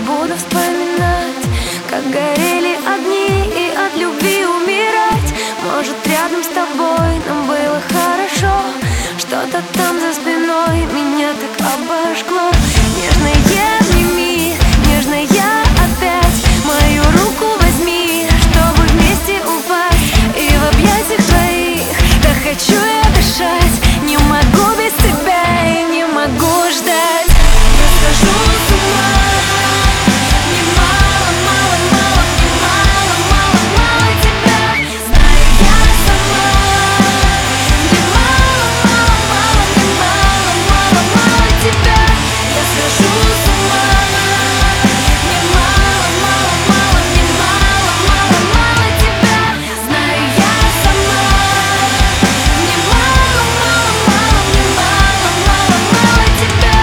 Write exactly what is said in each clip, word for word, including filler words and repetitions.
буду вспоминать, как горели огни и от любви умирать. Может, рядом с тобой нам было хорошо, что-то там за спиной меня так обожгло. Нежное обними, нежная опять мою руку возьми, чтобы вместе упасть и в объятиях твоих. Да хочу я дышать, не могу без тебя и не могу ждать. Я схожу с ума. Мне мало, мало, мало, мне мало, мало, мало тебя. Знаю я сама. Мне мало, мало, мало, мне мало, мало, мало тебя. Я схожу с ума. Мне мало, мало, мало, мне мало, мало, мало тебя. Знаю я сама. Мне мало, мало, мало, мне мало, мало, мало тебя.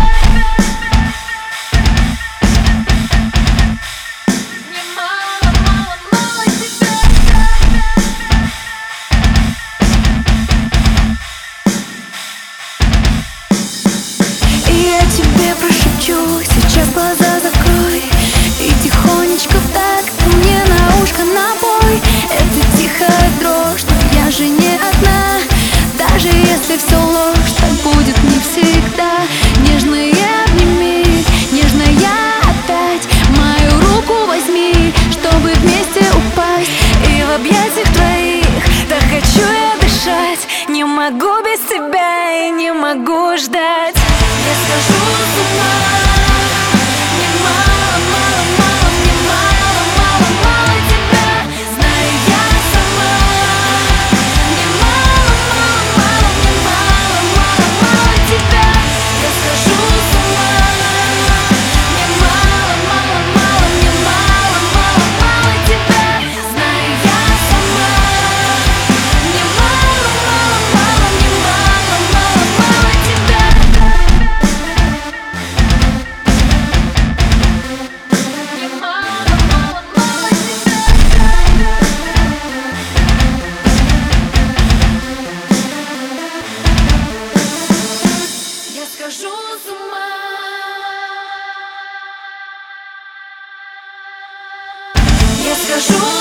Мне мало, мало, мало тебя. И я тебе прошепчу, сейчас глаза закрой и тихонечко так ты мне на ушко напой. Это тихая дрожь, но я же не одна. Даже если все ложь, так будет не всегда. Нежные обними, нежная опять мою руку возьми, чтобы вместе упасть и в объятиях твоих. Да хочу я дышать, не могу без тебя и не могу ждать. Я схожу с ума. Мне мало, мало, мало, мне мало, мало, мало тебя. Знаю я сама. Мне мало, мало, мало, мне мало, мало, мало тебя. Я схожу с ума. Мне мало, мало, мало, мне мало, мало, мало тебя. Знаю я сама. Мне мало, мало, мало, мне мало, мало, мало тебя. Мне мало, мало, мало тебя. Я схожу с ума. Я схожу